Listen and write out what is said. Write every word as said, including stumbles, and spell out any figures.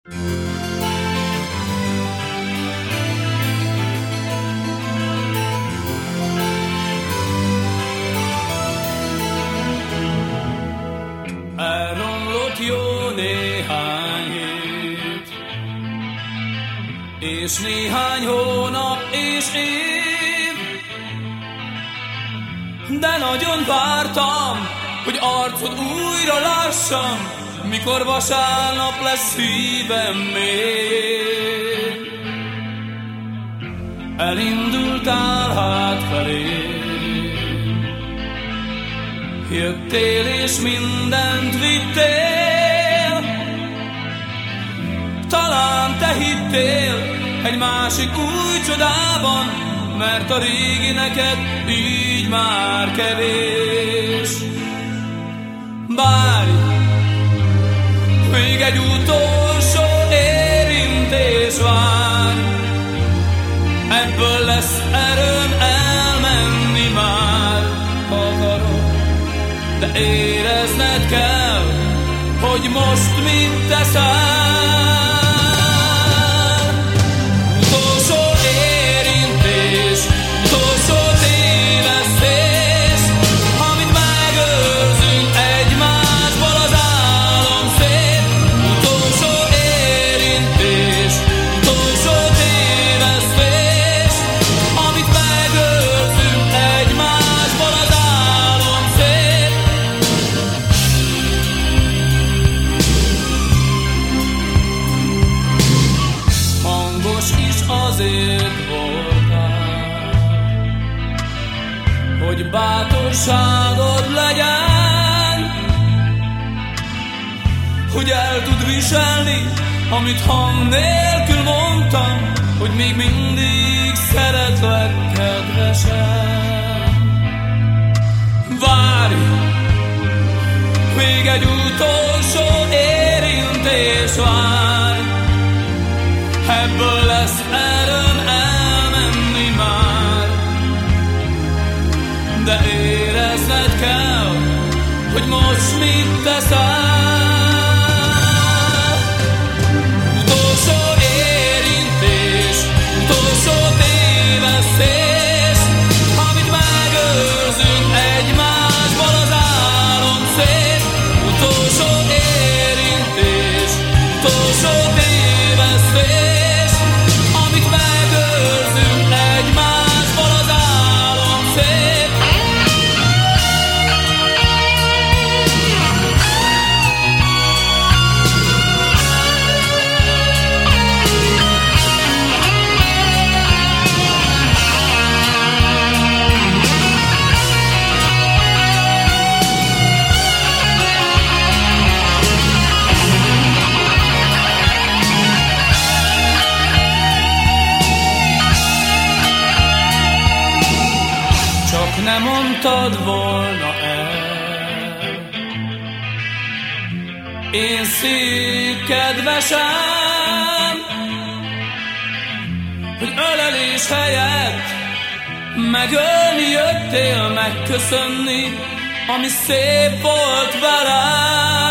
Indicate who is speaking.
Speaker 1: Elromlott jó néhány hét, és néhány hónap és év, de nagyon vártam, hogy arcod újra lássam, mikor vasárnap lesz szívem mélyén. Elindultál hát felé, jöttél és mindent vittél. Talán te hittél egy másik új csodában, mert a régi neked így már kevés. Várj, még egy utolsó érintés vár, ebből lesz erőm elmenni már, ha akarod, de érezned kell, hogy most mit teszel. Utolsó érintés, utolsó tévesztés, amit megőrzünk egymásból az álom szép. Utolsó érintés, utolsó tévesztés, amit megőrzünk egymásból az álom szép. Hangos is azért voltál, hogy bátorságod legyen, hogy el tud viselni, amit hang nélkül mondtam, hogy még mindig szeretlek kedvesen. Várj, még egy utolsó érintés vár, ebből lesz erőm elmenni már, de érezned kell, hogy most mit teszel. Utolsó érintés, utolsó tévesztés, amit megőrzünk egymásból az álom szép. Utolsó érintés, utolsó tévesztés, amit megőrzünk egymásból az álom szép. Csak nem mondtad volna el, én szép kedvesem, hogy ölelés helyett megölni jöttél, megköszönni, ami szép volt velem.